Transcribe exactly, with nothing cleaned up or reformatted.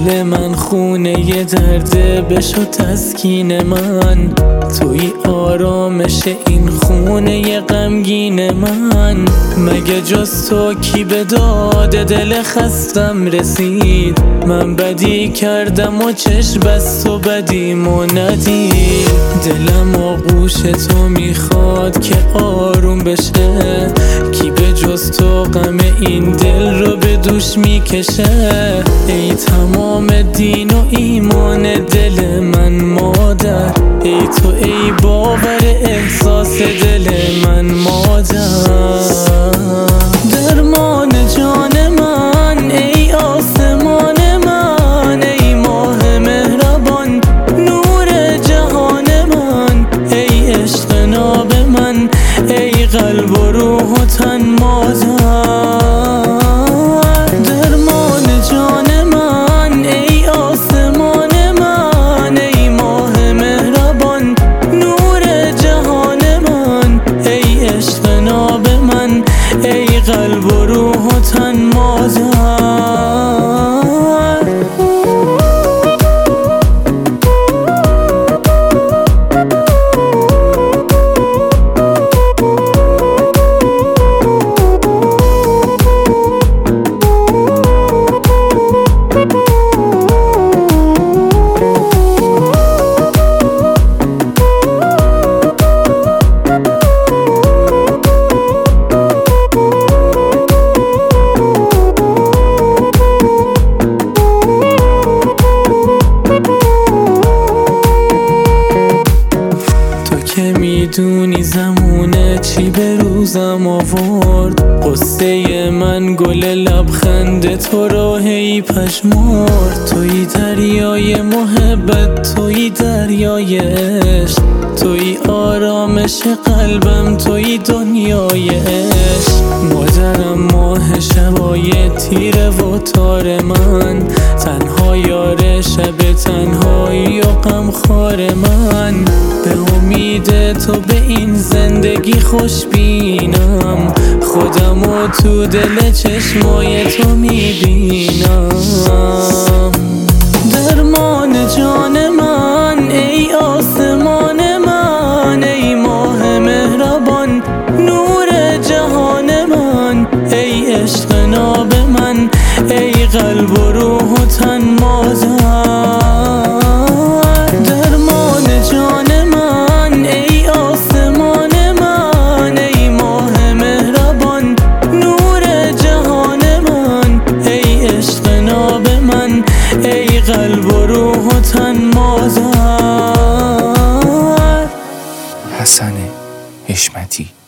قلب من خونه درده بشو تسکین من، توی آرامش این خونه غمگین من. مگه جز تو کی به داد دل خستم رسید؟ من بدی کردم و چشم بست و بدیمو ندید. دلم آغوش تو میخواد که آروم بشه، کی به جز تو غم این دل رو به دوش میکشه؟ ای تمام دین و ایمان دل من مادر، ای تو ای باور احساس دل من مادر. درمان جان من ای آسمان من، ای ماه مهربان نور جهان من، ای عشق ناب من، ای قلب و روح و تن مادر. درمان جان من ای آسمان من، ای ماه مهربان نور جهان من، ای عشق ناب من، ای قلب و روح و تن مادر. میدونی زمونه چی به روزم آورد، قصه من گل لبخند تو رو هی پشمرد. توی دریای محبت، توی دریای عشق، توی آرامش قلبم، توی دنیای عشق. مادرم ماه شبای تیره و تار من، تنها یار شب تنهایی و غمخوار من. به امید تو به این زندگی خوش بینم، خودمو تو دل چشمای تو میبینم. درمان جان من ای آسمان من، ای ماه مهربان نور جهان من، ای عشق ناب من، ای قلب و روح و تن مادر. درمان جان من ای آسمان من، ای ماه مهربان نور جهان من، ای عشق ناب من، ای قلب و روح و تن مادر. حسن حشمتی.